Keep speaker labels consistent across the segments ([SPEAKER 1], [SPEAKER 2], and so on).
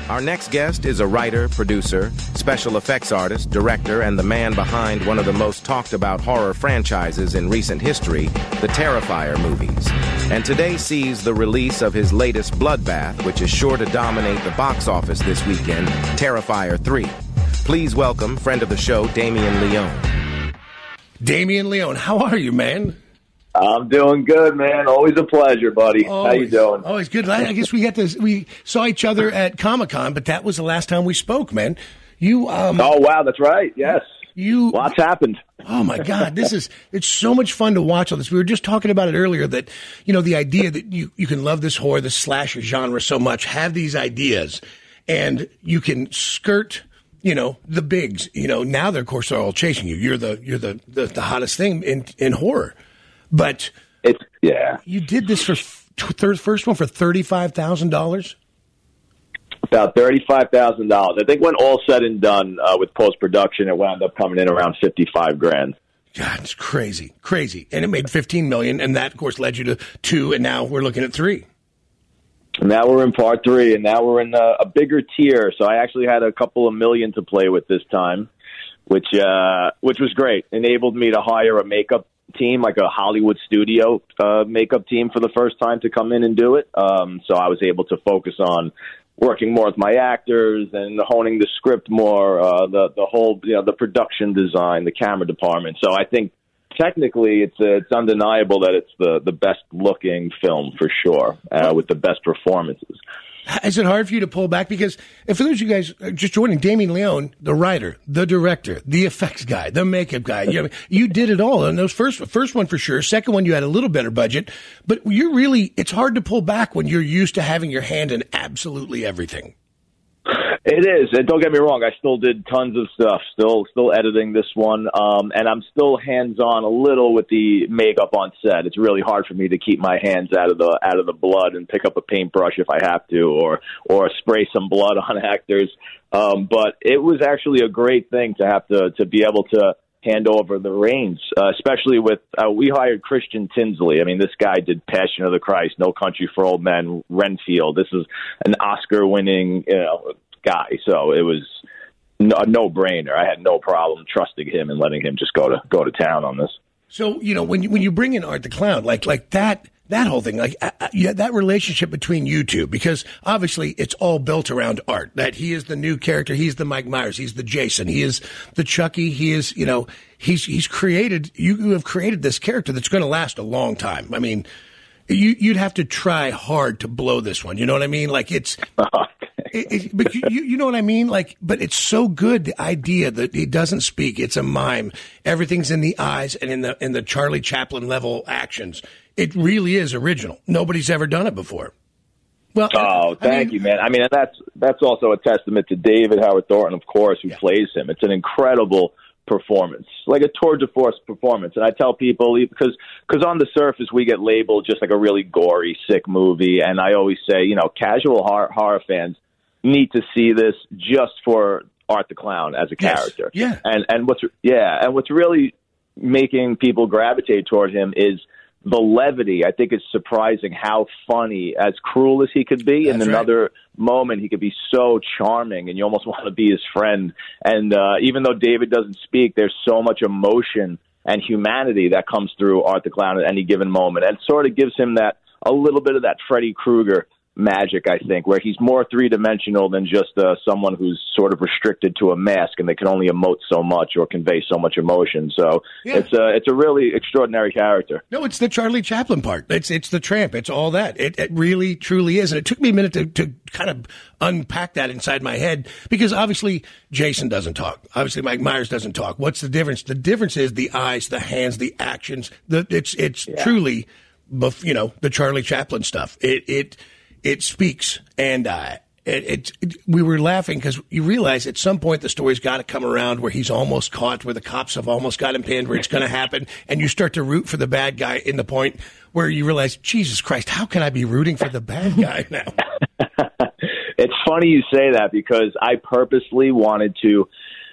[SPEAKER 1] Our next guest is a writer, producer, special effects artist, director, and the man behind one of the most talked about horror franchises in recent history, the Terrifier movies. And today sees the release of his latest Bloodbath, which is sure to dominate the box office this weekend, Terrifier 3. Please welcome friend of the show, Damien Leone.
[SPEAKER 2] Damien Leone, how are you, man?
[SPEAKER 3] I'm doing good, man. Always a pleasure, buddy. How you doing?
[SPEAKER 2] Always good. I guess we saw each other at Comic-Con, but that was the last time we spoke, man.
[SPEAKER 3] Oh, wow, that's right. Yes. Lots happened.
[SPEAKER 2] Oh, my God. It's so much fun to watch all this. We were just talking about it earlier that, the idea that you can love this horror, this slasher genre so much, have these ideas, and you can skirt the bigs. Now they're, of course, they're all chasing you. You're the hottest thing in horror. But you did this for first one for $35,000.
[SPEAKER 3] About $35,000. I think when all said and done with post production, it wound up coming in around $55,000.
[SPEAKER 2] God, it's crazy, and it made $15 million, and that, of course, led you to 2, and now we're looking at 3.
[SPEAKER 3] And now we're in part 3, and now we're in a bigger tier. So I actually had a couple of million to play with this time, which was great. Enabled me to hire a makeup team, like a Hollywood studio makeup team for the first time to come in and do it. So I was able to focus on working more with my actors and honing the script more, the whole, the production design, the camera department. So I think technically it's undeniable that it's the best looking film for sure, with the best performances.
[SPEAKER 2] Is it hard for you to pull back? Because if for those of you guys just joining, Damien Leone, the writer, the director, the effects guy, the makeup guy, you did it all. And those first one for sure. Second one, you had a little better budget. But it's hard to pull back when you're used to having your hand in absolutely everything.
[SPEAKER 3] It is, and don't get me wrong, I still did tons of stuff, still editing this one, and I'm still hands-on a little with the makeup on set. It's really hard for me to keep my hands out of the blood and pick up a paintbrush if I have to, or spray some blood on actors. But it was actually a great thing to have to be able to hand over the reins, especially with we hired Christian Tinsley. I mean, this guy did Passion of the Christ, No Country for Old Men, Renfield. This is an Oscar-winning guy, so it was a no-brainer. I had no problem trusting him and letting him just go to town on this.
[SPEAKER 2] So when you bring in Art the Clown, like that whole thing, that relationship between you two, because obviously it's all built around Art. That he is the new character, he's the Mike Myers, he's the Jason, he is the Chucky, he is he's created. You have created this character that's going to last a long time. I mean, you'd have to try hard to blow this one. You know what I mean? Like it's. But you know what I mean? Like, but it's so good, the idea that he doesn't speak. It's a mime. Everything's in the eyes and in the Charlie Chaplin level actions. It really is original. Nobody's ever done it before. Well,
[SPEAKER 3] thank you, man. I mean, that's also a testament to David Howard Thornton, of course, who plays him. It's an incredible performance, like a tour de force performance. And I tell people, because on the surface we get labeled just like a really gory, sick movie. And I always say, casual horror fans need to see this just for Art the Clown as a character.
[SPEAKER 2] Yeah.
[SPEAKER 3] And what's really making people gravitate toward him is the levity. I think it's surprising how funny, as cruel as he could be. In another moment, he could be so charming, and you almost want to be his friend. And even though David doesn't speak, there's so much emotion and humanity that comes through Art the Clown at any given moment, and sort of gives him a little bit of that Freddy Krueger magic, I think, where he's more three-dimensional than just someone who's sort of restricted to a mask and they can only emote so much or convey so much emotion. So it's a really extraordinary character.
[SPEAKER 2] No, it's the Charlie Chaplin part. It's the tramp. It's all that. It really, truly is. And it took me a minute to kind of unpack that inside my head, because obviously Jason doesn't talk. Obviously Mike Myers doesn't talk. What's the difference? The difference is the eyes, the hands, the actions. It's truly, the Charlie Chaplin stuff. It speaks, and we were laughing because you realize at some point the story's got to come around where he's almost caught, where the cops have almost got him pinned, where it's going to happen, and you start to root for the bad guy in the point where you realize, Jesus Christ, how can I be rooting for the bad guy now?
[SPEAKER 3] It's funny you say that, because I purposely wanted to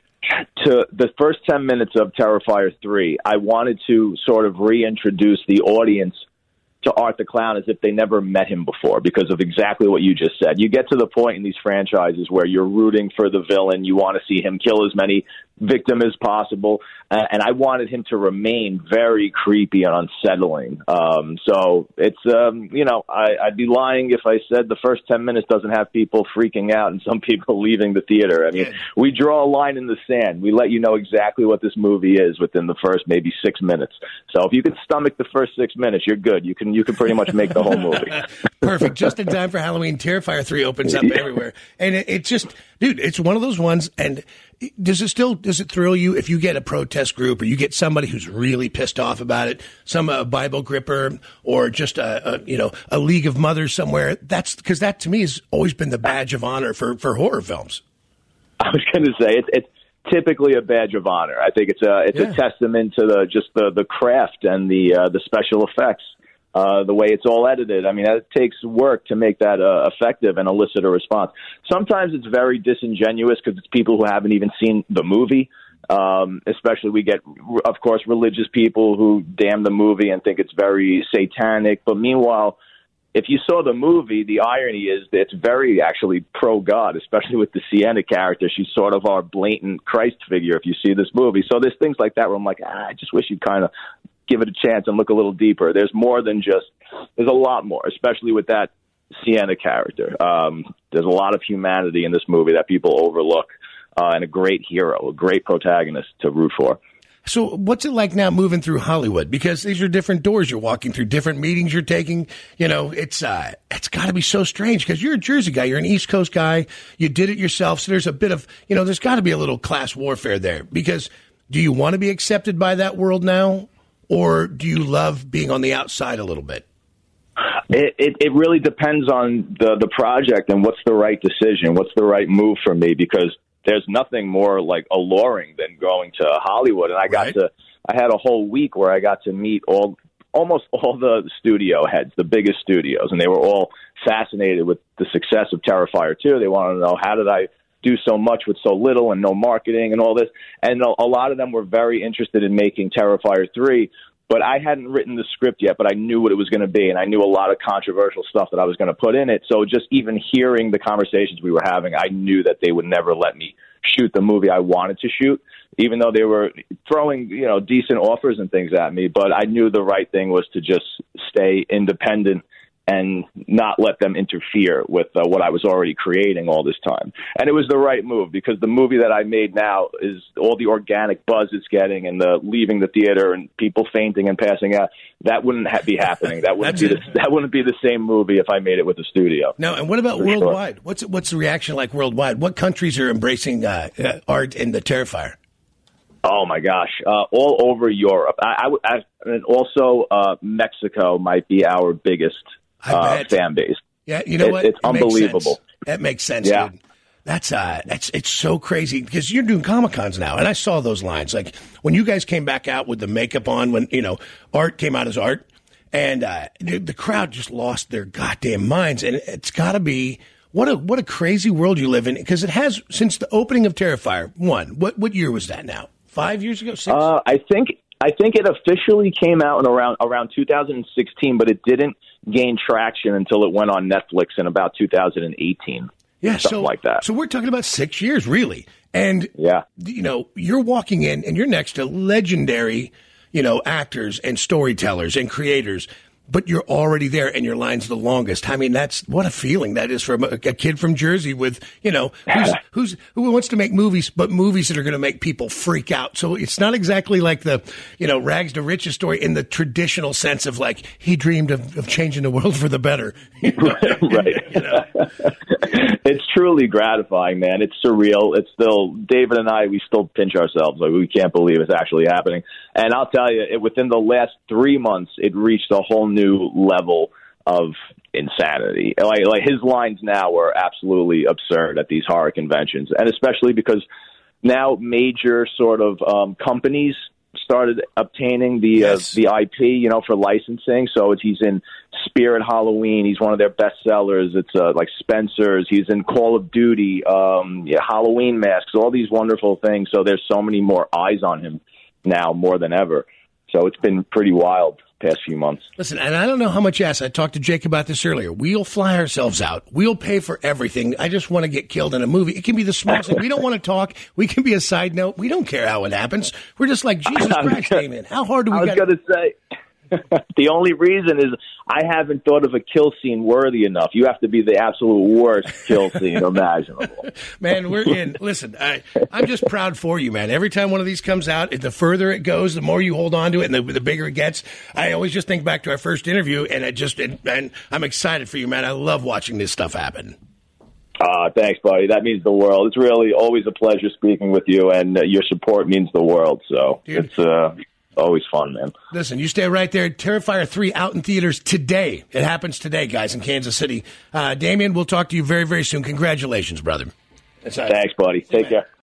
[SPEAKER 3] the first 10 minutes of Terrifier 3, I wanted to sort of reintroduce the audience to Art the Clown as if they never met him before because of exactly what you just said. You get to the point in these franchises where you're rooting for the villain. You want to see him kill as many victims as possible. And I wanted him to remain very creepy and unsettling. So it's, I'd be lying if I said the first 10 minutes doesn't have people freaking out and some people leaving the theater. I mean, we draw a line in the sand. We let you know exactly what this movie is within the first maybe 6 minutes. So if you can stomach the first 6 minutes, you're good. You can pretty much make the whole movie.
[SPEAKER 2] Perfect. Just in time for Halloween. Terrifier 3 opens up everywhere. And it just, dude, it's one of those ones. And does it thrill you if you get a protest group or you get somebody who's really pissed off about it, some Bible gripper or just a League of Mothers somewhere? That's because that to me has always been the badge of honor for horror films. I
[SPEAKER 3] was going to say it's typically a badge of honor. I think it's a testament to the craft and the special effects. The way it's all edited. I mean, it takes work to make that effective and elicit a response. Sometimes it's very disingenuous because it's people who haven't even seen the movie. Especially we get, of course, religious people who damn the movie and think it's very satanic. But meanwhile, if you saw the movie, the irony is that it's very actually pro-God, especially with the Sienna character. She's sort of our blatant Christ figure if you see this movie. So there's things like that where I'm like, I just wish you'd kind of give it a chance and look a little deeper. There's a lot more, especially with that Sienna character. There's a lot of humanity in this movie that people overlook, and a great hero, a great protagonist to root for.
[SPEAKER 2] So what's it like now moving through Hollywood? Because these are different doors you're walking through, different meetings you're taking. It's got to be so strange because you're a Jersey guy. You're an East Coast guy. You did it yourself. So there's a bit of, there's got to be a little class warfare there. Because do you want to be accepted by that world now? Or do you love being on the outside a little bit?
[SPEAKER 3] It really depends on the project and what's the right decision, what's the right move for me, because there's nothing more like alluring than going to Hollywood. And I had a whole week where I got to meet almost all the studio heads, the biggest studios, and they were all fascinated with the success of Terrifier 2. They wanted to know, how did I do so much with so little and no marketing and all this? And a lot of them were very interested in making Terrifier 3, but I hadn't written the script yet, but I knew what it was going to be, and I knew a lot of controversial stuff that I was going to put in it. So just even hearing the conversations we were having, I knew that they would never let me shoot the movie I wanted to shoot, even though they were throwing, decent offers and things at me. But I knew the right thing was to just stay independent and not let them interfere with what I was already creating all this time. And it was the right move, because the movie that I made now is all the organic buzz it's getting and the leaving the theater and people fainting and passing out. That wouldn't be happening. That wouldn't be the same movie if I made it with the studio.
[SPEAKER 2] No, and what about worldwide? Sure. What's the reaction like worldwide? What countries are embracing art in the Terrifier?
[SPEAKER 3] Oh my gosh! All over Europe. And also Mexico might be our biggest fan base.
[SPEAKER 2] Yeah, you know what?
[SPEAKER 3] It's unbelievable.
[SPEAKER 2] That makes sense, dude. That's it's so crazy because you're doing Comic-Cons now, and I saw those lines. Like when you guys came back out with the makeup on, when Art came out as Art, and the crowd just lost their goddamn minds. And it's got to be what a crazy world you live in, because it has since the opening of Terrifier 1. What year was that now? 5 years ago? 6?
[SPEAKER 3] I think it officially came out in around 2016, but it didn't gain traction until it went on Netflix in about 2018.
[SPEAKER 2] Yeah,
[SPEAKER 3] something like that.
[SPEAKER 2] So we're talking about 6 years, really. And, you're walking in and you're next to legendary, actors and storytellers and creators, but you're already there and your line's the longest. I mean, that's what a feeling that is for a kid from Jersey with, who wants to make movies, but movies that are going to make people freak out. So it's not exactly like the, rags to riches story in the traditional sense of like he dreamed of changing the world for the better.
[SPEAKER 3] Right. It's truly gratifying, man. It's surreal. It's still, David and we still pinch ourselves. Like, we can't believe it's actually happening. And I'll tell you, within the last 3 months, it reached a whole new level of insanity. Like his lines now are absolutely absurd at these horror conventions. And especially because now major sort of companies started obtaining the IP, for licensing. So he's in Spirit Halloween. He's one of their best sellers. It's like Spencer's. He's in Call of Duty, Halloween masks, all these wonderful things. So there's so many more eyes on him now more than ever. So it's been pretty wild past few months.
[SPEAKER 2] Listen, and I don't know how much ass. I talked to Jake about this earlier. We'll fly ourselves out. We'll pay for everything. I just want to get killed in a movie. It can be the smallest thing. We don't want to talk. We can be a side note. We don't care how it happens. We're just like, Jesus Christ, Damien. How hard do we got?
[SPEAKER 3] I was going to say, the only reason is I haven't thought of a kill scene worthy enough. You have to be the absolute worst kill scene imaginable.
[SPEAKER 2] Man, we're in. Listen, I'm just proud for you, man. Every time one of these comes out, the further it goes, the more you hold on to it, and the bigger it gets. I always just think back to our first interview, and I'm excited for you, man. I love watching this stuff happen.
[SPEAKER 3] Thanks, buddy. That means the world. It's really always a pleasure speaking with you, and your support means the world. So Dude. It's always fun, man.
[SPEAKER 2] Listen, you stay right there. Terrifier 3 out in theaters today. It happens today, guys, in Kansas City. Damien, we'll talk to you very, very soon. Congratulations, brother.
[SPEAKER 3] Thanks, buddy. Take care.